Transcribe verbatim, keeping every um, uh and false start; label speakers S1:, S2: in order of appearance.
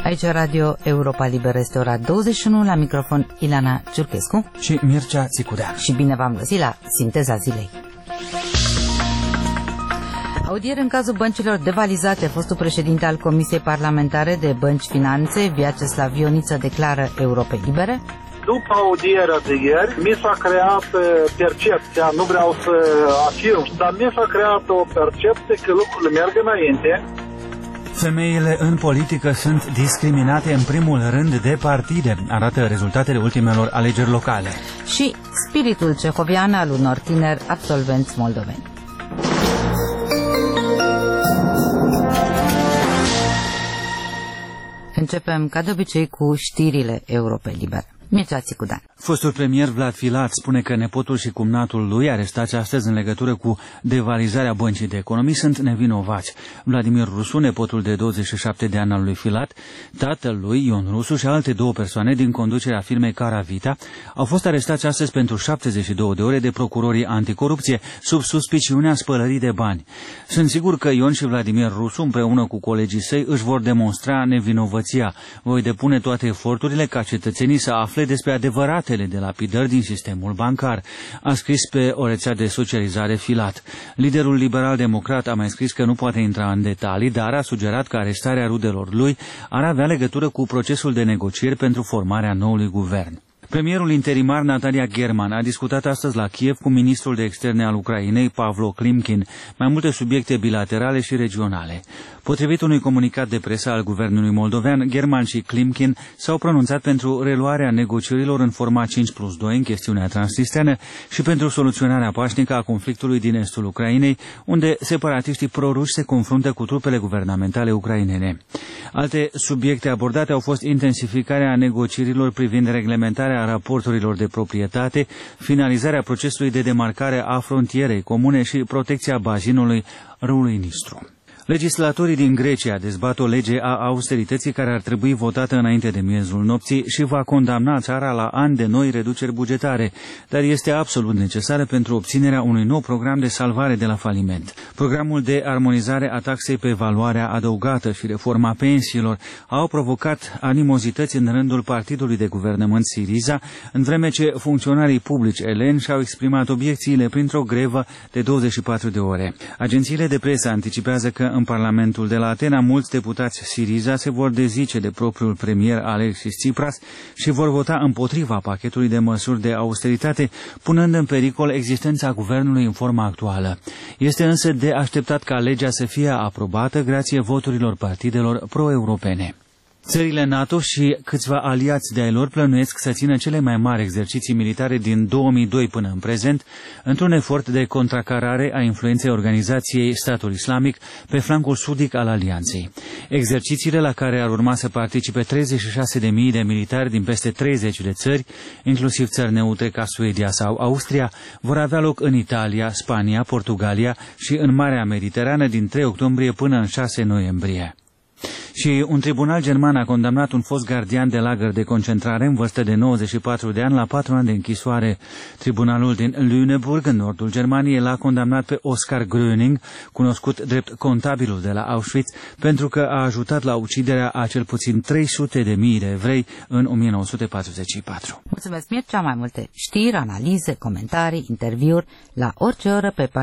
S1: Aici Radio Europa Liberă, este ora douăzeci și unu, la microfon Ilana Ciurchescu
S2: și Mircea Țicudean.
S1: Și bine v-am găsit la Sinteza Zilei. Audiere în cazul băncilor devalizate. Fostul președinte al Comisiei Parlamentare de Bănci Finanțe, Vyacheslav Ioniță, declară Europei Libere.
S3: După audierea de ieri, mi s-a creat percepția, nu vreau să afirm, dar mi s-a creat o percepție că lucrurile merg înainte.
S2: Femeile în politică sunt discriminate în primul rând de partide, arată rezultatele ultimelor alegeri locale.
S1: Și spiritul cehovian al unor tineri absolvenți moldoveni. Începem, ca de obicei, cu știrile Europei Libere. Mircea Țicudean.
S2: Fostul premier Vlad Filat spune că nepotul și cumnatul lui, arestați astăzi în legătură cu devalizarea băncii de economii, sunt nevinovați. Vladimir Rusu, nepotul de douăzeci și șapte de ani al lui Filat, tatăl lui, Ion Rusu, și alte două persoane din conducerea firmei Caravita au fost arestați astăzi pentru șaptezeci și două de ore de procurorii anticorupție sub suspiciunea spălării de bani. Sunt sigur că Ion și Vladimir Rusu, împreună cu colegii săi, își vor demonstra nevinovăția. Voi depune toate eforturile ca cetățenii să afle despre adevăratele de lapidări din sistemul bancar, a scris pe o rețea de socializare Filat. Liderul liberal-democrat a mai scris că nu poate intra în detalii, dar a sugerat că arestarea rudelor lui ar avea legătură cu procesul de negocieri pentru formarea noului guvern. Premierul interimar Natalia German a discutat astăzi la Kiev cu ministrul de externe al Ucrainei, Pavlo Klimkin, mai multe subiecte bilaterale și regionale. Potrivit unui comunicat de presă al guvernului moldovean, German și Klimkin s-au pronunțat pentru reluarea negocierilor în format cinci plus doi în chestiunea transnistreană și pentru soluționarea pașnică a conflictului din estul Ucrainei, unde separatiștii proruși se confruntă cu trupele guvernamentale ucrainene. Alte subiecte abordate au fost intensificarea negocierilor privind reglementarea raporturilor de proprietate, finalizarea procesului de demarcare a frontierei comune și protecția bazinului râului Nistru. Legislatorii din Grecia dezbat o lege a austerității care ar trebui votată înainte de miezul nopții și va condamna țara la ani de noi reduceri bugetare, dar este absolut necesară pentru obținerea unui nou program de salvare de la faliment. Programul de armonizare a taxei pe valoarea adăugată și reforma pensiilor au provocat animozități în rândul partidului de guvernământ Syriza, în vreme ce funcționarii publici eleni și-au exprimat obiecțiile printr-o grevă de douăzeci și patru de ore. Agențiile de presă anticipează că în Parlamentul de la Atena, mulți deputați Syriza se vor dezice de propriul premier Alexis Tsipras și vor vota împotriva pachetului de măsuri de austeritate, punând în pericol existența guvernului în forma actuală. Este însă de așteptat ca legea să fie aprobată grație voturilor partidelor pro-europene. Țările NATO și câțiva aliați de-ai lor plănuiesc să țină cele mai mari exerciții militare din două mii doi până în prezent, într-un efort de contracarare a influenței organizației Statul Islamic pe flancul sudic al alianței. Exercițiile, la care ar urma să participe treizeci și șase de mii de militari din peste treizeci de țări, inclusiv țări neutre ca Suedia sau Austria, vor avea loc în Italia, Spania, Portugalia și în Marea Mediterană din trei octombrie până în șase noiembrie. Și un tribunal german a condamnat un fost gardian de lagăr de concentrare în vârstă de nouăzeci și patru de ani la patru ani de închisoare. Tribunalul din Lüneburg, în nordul Germaniei, l-a condamnat pe Oskar Gröning, cunoscut drept contabilul de la Auschwitz, pentru că a ajutat la uciderea a cel puțin trei sute de mii de evrei în o mie nouă sute patruzeci și patru.
S1: Mulțumesc, Mircea. Mai multe știri, analize, comentarii, interviuri la orice oră pe